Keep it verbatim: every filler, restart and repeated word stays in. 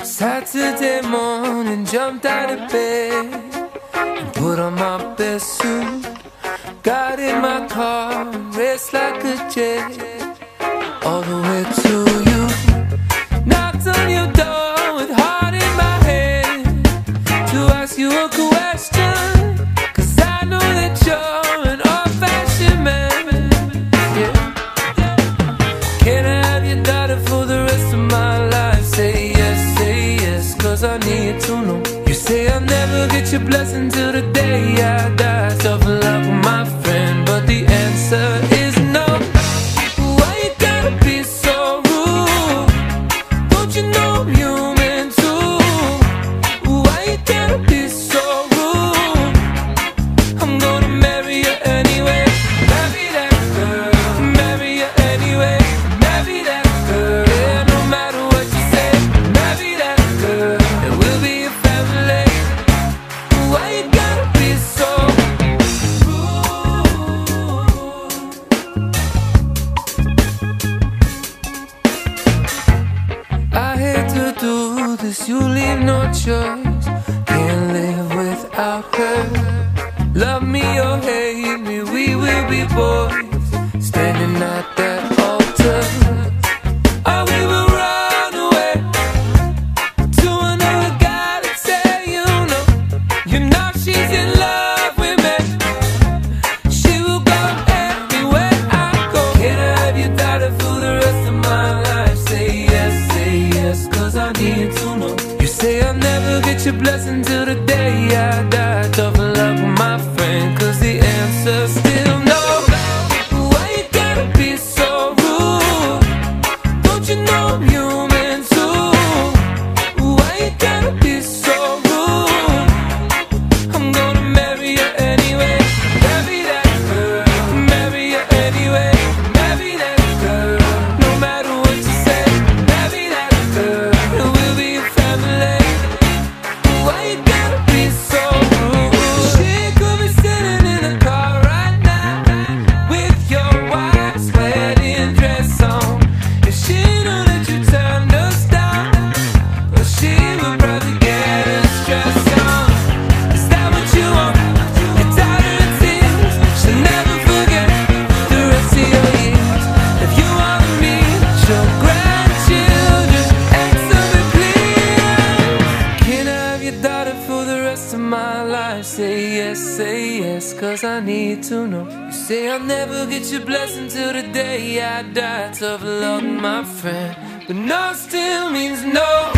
Saturday morning, jumped out of bed and put on my best suit. Got in my car and raced like a jet all the way to you. Knocked on your door with heart in my head to ask you a question, 'cause I know that you're an old-fashioned man. Yeah. Can I have your daughter for the rest of my life? Say yes, say yes, 'cause I need to know. You say I'll never get your blessing till the day I die. Tough luck, my friend, but the answer is no. Why you gotta be so rude? Don't you know I'm human too? Why you gotta be so rude? I'm gonna marry you anyway. Marry that girl, marry you anyway. Marry that girl, yeah, no matter what you say. Marry that girl, and we'll be a family. Why you gotta be so rude? I hate to do this, you leave no choice. Can't live without her. Love me or hate me, we will be boys, standing at that altar. Or we will run away to another galaxy, you know. You know she's in love with me. She will go everywhere I go. Can I have your daughter for the rest of my life? Say yes, say yes, 'cause I need to know. You say I'll never get your blessing till the day I die. Tough luck, my friend, 'cause the answer's still no. Why you gotta be so rude? Don't you know I'm human too? Why you gotta be so rude? I'm gonna marry you anyway. Marry that girl, marry you anyway. Marry that girl, no matter what you say. Marry that girl, and we'll be a family. Why you gotta be so rude? She could be sitting in the car right now with your wife's wedding dress on. If she knew that you turned us down, well, she would probably get us stressed on. Is that what you want? You're tired of tears. She'll never forget the rest of your years. If you want to meet your grandchildren, answer me please. Can I have your daughter for the rest of my life? Say yes, say yes, 'cause I need to know. You say I'll never get your blessing till the day I die. Tough luck, my friend, but no still means no.